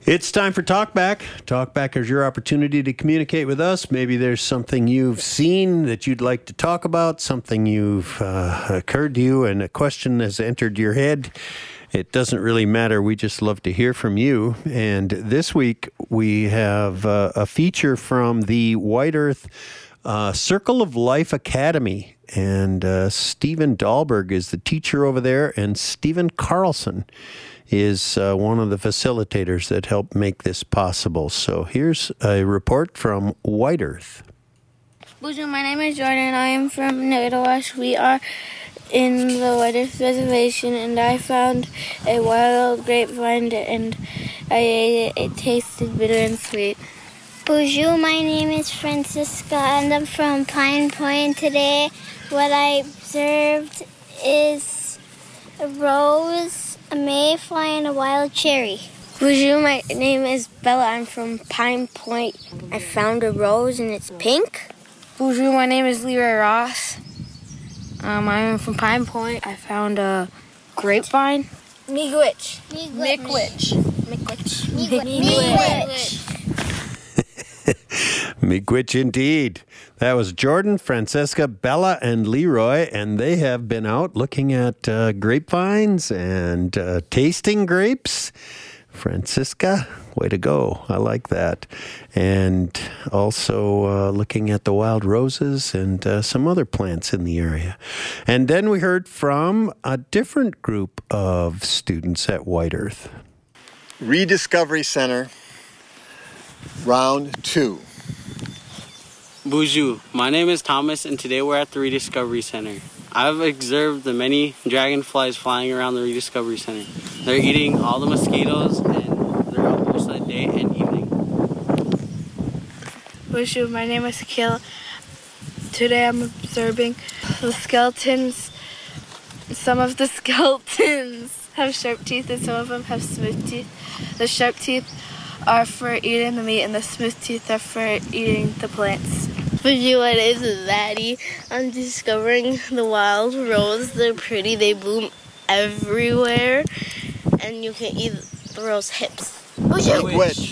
It's time for Talkback. Talkback is your opportunity to communicate with us. Maybe there's something you've seen that you'd like to talk about, something you've occurred to you, and a question has entered your head. It doesn't really matter. We just love to hear from you. And this week we have a feature from the White Earth Circle of Life Academy. And Stephen Dahlberg is the teacher over there, and Stephen Carlson is one of the facilitators that helped make this possible. So here's a report from White Earth. Bonjour, my name is Jordan. I am from Nagawash. We are in the White Earth Reservation, and I found a wild grapevine, and I ate it. It tasted bitter and sweet. Bonjour, my name is Francisca, and I'm from Pine Point. Today, what I observed is a rose, a mayfly, and a wild cherry. Bonjour, my name is Bella. I'm from Pine Point. I found a rose, and it's pink. Bonjour, my name is Leroy Ross. I'm from Pine Point. I found a grapevine. Miigwech. Miigwech indeed. That was Jordan, Francesca, Bella, and Leroy, and they have been out looking at grapevines and tasting grapes. Francisca, way to go. I like that. And also looking at the wild roses and some other plants in the area. And then we heard from a different group of students at White Earth. Rediscovery Center, round 2. Bonjour, my name is Thomas, and today we're at the Rediscovery Center. I've observed the many dragonflies flying around the Rediscovery Center. They're eating all the mosquitoes, and they're out most of the day and evening. Bonjour, my name is Akila. Today I'm observing the skeletons. Some of the skeletons have sharp teeth, and some of them have smooth teeth. The sharp teeth are for eating the meat, and the smooth teeth are for eating the plants. Bonjour, my name is Maddie. I'm discovering the wild rose. They're pretty. They bloom everywhere, and you can eat the rose hips. Bonjour. Which?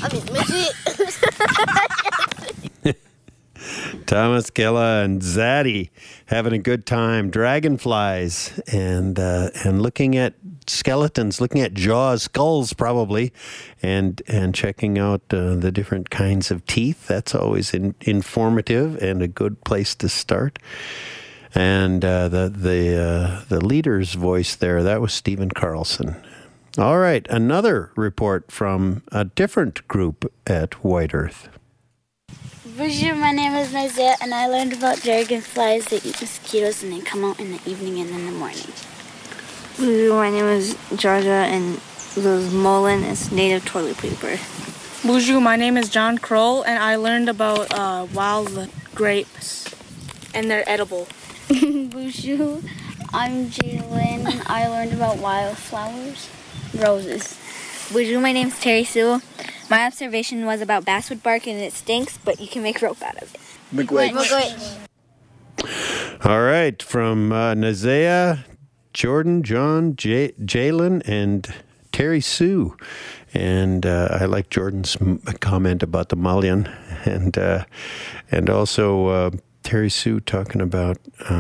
Thomas, Killa, and Zaddy having a good time. Dragonflies and looking at skeletons, looking at jaws, skulls probably, and checking out the different kinds of teeth. That's always informative and a good place to start. And the leader's voice there, that was Stephen Carlson. All right, another report from a different group at White Earth. Bonjour, my name is Mazette, and I learned about dragonflies. They eat mosquitoes, and they come out in the evening and in the morning. Bonjour, my name is Georgia, and this mullein is native toilet paper. Bonjour, my name is John Kroll, and I learned about wild grapes, and they're edible. Bonjour, I'm Jalen. I learned about wildflowers, roses. Bonjour, my name's Terry Sue. My observation was about basswood bark, and it stinks, but you can make rope out of it. Miigwech. All right, from Nazea, Jordan, John, Jalen, and Terry Sue. And I like Jordan's comment about the mullein, and also Terry Sue talking about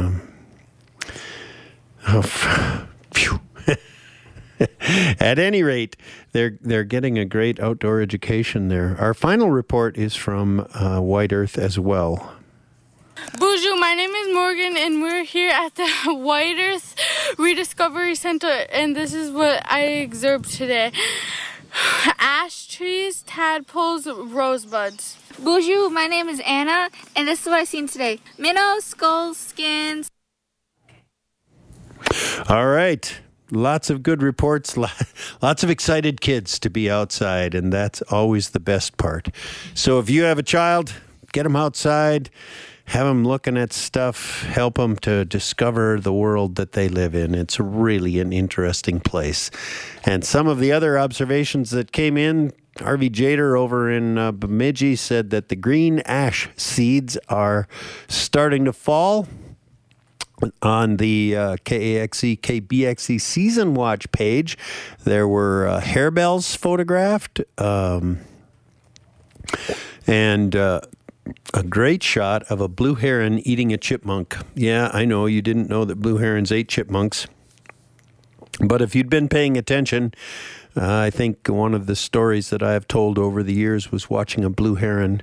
phew. At any rate, they're getting a great outdoor education there. Our final report is from White Earth as well. Bonjour, my name is Morgan, and we're here at the White Earth Rediscovery Center, and this is what I observed today. Ash trees, tadpoles, rosebuds. Bonjour, my name is Anna, and this is what I've seen today. Minnows, skulls, skins. All right. Lots of good reports, lots of excited kids to be outside, and that's always the best part. So if you have a child, get them outside, have them looking at stuff, help them to discover the world that they live in. It's really an interesting place. And some of the other observations that came in, Harvey Jader over in Bemidji said that the green ash seeds are starting to fall. On the KAXE, KBXE Season Watch page, there were harebells photographed, and a great shot of a blue heron eating a chipmunk. Yeah, I know you didn't know that blue herons ate chipmunks, but if you'd been paying attention, I think one of the stories that I have told over the years was watching a blue heron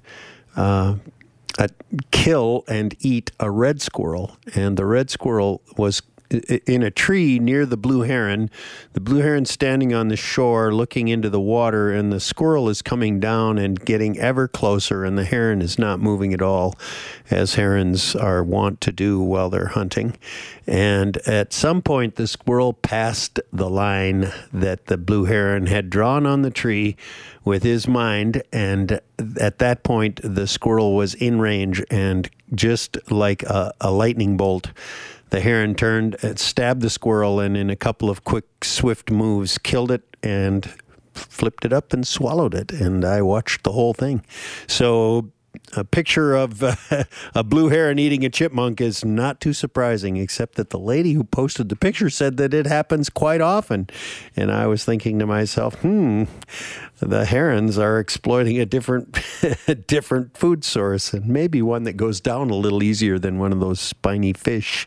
kill and eat a red squirrel, and the red squirrel was in a tree near the blue heron. The blue heron standing on the shore looking into the water, and the squirrel is coming down and getting ever closer, and the heron is not moving at all, as herons are wont to do while they're hunting. And at some point, the squirrel passed the line that the blue heron had drawn on the tree with his mind, and at that point, the squirrel was in range, and just like a lightning bolt, the heron turned, stabbed the squirrel, and in a couple of quick, swift moves, killed it and flipped it up and swallowed it. And I watched the whole thing. So a picture of a blue heron eating a chipmunk is not too surprising, except that the lady who posted the picture said that it happens quite often. And I was thinking to myself, the herons are exploiting a different food source, and maybe one that goes down a little easier than one of those spiny fish.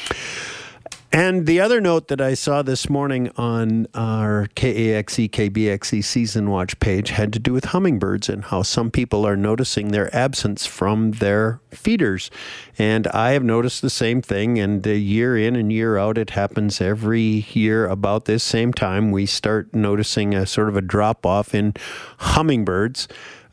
And the other note that I saw this morning on our KAXE, KBXE Season Watch page had to do with hummingbirds and how some people are noticing their absence from their feeders. And I have noticed the same thing, and year in and year out, it happens every year about this same time. We start noticing a sort of a drop-off in hummingbirds.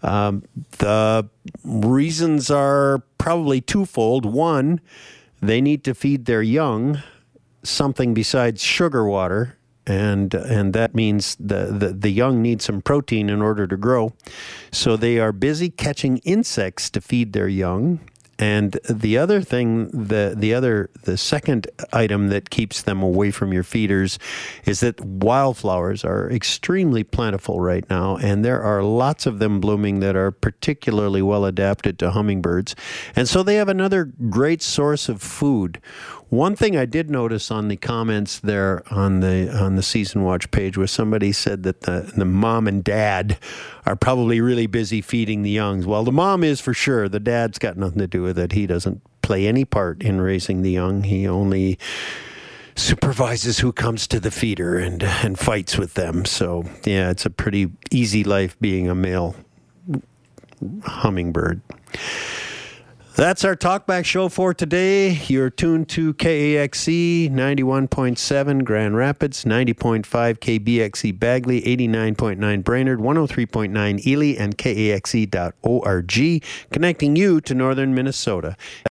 The reasons are probably twofold. One, they need to feed their young something besides sugar water, and that means the young need some protein in order to grow. So they are busy catching insects to feed their young. And the other thing, the second item that keeps them away from your feeders is that wildflowers are extremely plentiful right now, and there are lots of them blooming that are particularly well adapted to hummingbirds. And so they have another great source of food. One thing I did notice on the comments there on the Season Watch page was somebody said that the mom and dad are probably really busy feeding the youngs. Well, the mom is for sure. The dad's got nothing to do with it. He doesn't play any part in raising the young. He only supervises who comes to the feeder and fights with them. So, yeah, it's a pretty easy life being a male hummingbird. That's our Talkback show for today. You're tuned to KAXE 91.7 Grand Rapids, 90.5 KBXE Bagley, 89.9 Brainerd, 103.9 Ely, and KAXE.org, connecting you to northern Minnesota.